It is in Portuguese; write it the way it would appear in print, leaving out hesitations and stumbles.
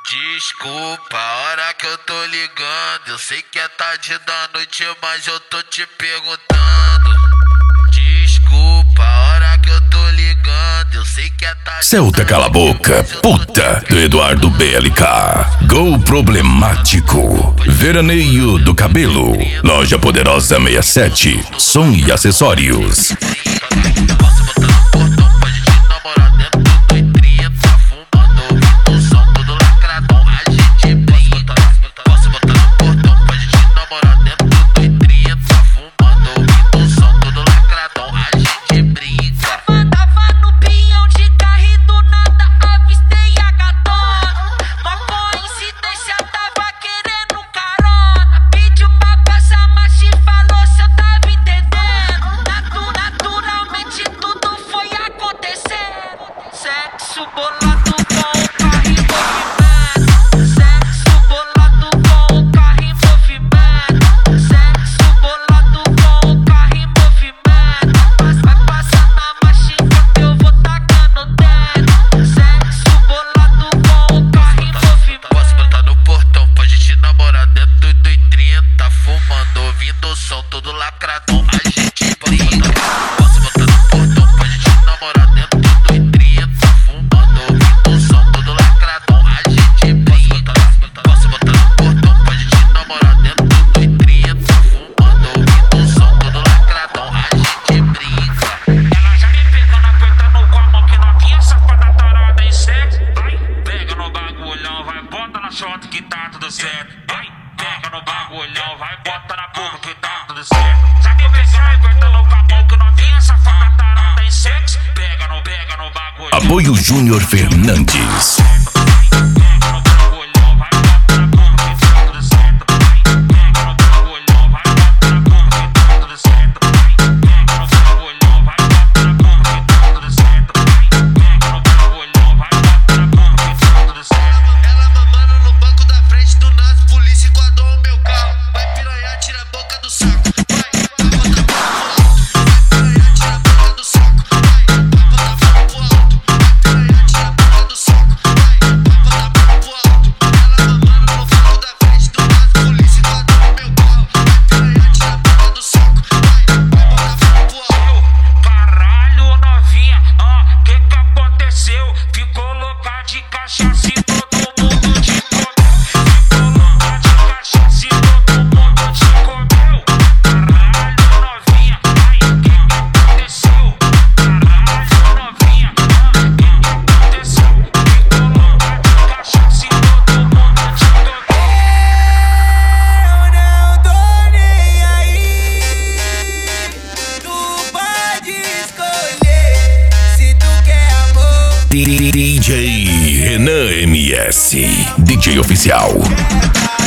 Desculpa a hora que eu tô ligando. Eu sei que é tarde da noite, mas eu tô te perguntando. Desculpa a hora que eu tô ligando. Eu sei que é tarde. Celta Cala a Boca, puta, do Eduardo BLK. Gol Problemático, Veraneio do Cabelo, Loja Poderosa 67, som e acessórios. Sexo bolado com o carro em movimento. Sexo bolado com o carro em movimento. Sexo bolado com o carro em movimento. Vai passar na machinha que eu vou tacando dentro. Sexo bolado com o carro em movimento. Posso botar no portão pra gente namorar dentro do 30, fumando, ouvindo o som todo lacradão. A gente brinca. Posso botar no portão pra gente namorar dentro do 30, fumando, ouvindo o som todo lacradão. A gente brinca. Posso botar no portão pra gente namorar dentro do 30, fumando, ouvindo o som todo lacradão. A gente brinca. Ela já me pegando, apertando com a mão que novinha, safada tarada em sexo. Vai, pega no bagulhão, vai, bota na chota que tá tudo certo. Vai, pega no bagulhão, vai, bota na boca que tá tudo certo. Já me pegando, apertando com a mão que novinha, safada tarada em sexo. Pega no bagulhão. Apoio Júnior Fernandes. Ficou louca de cachaça e todo mundo te comeu. Ficou louca de cachaça e todo mundo te comeu. Caralho, novinha, ai, que aconteceu? Caralho, novinha, que aconteceu? Ficou louca de cachaça e todo mundo te comeu. Eu não tô nem aí. Tu pode escolher se tu quer amor. DJ Renan MS, DJ oficial.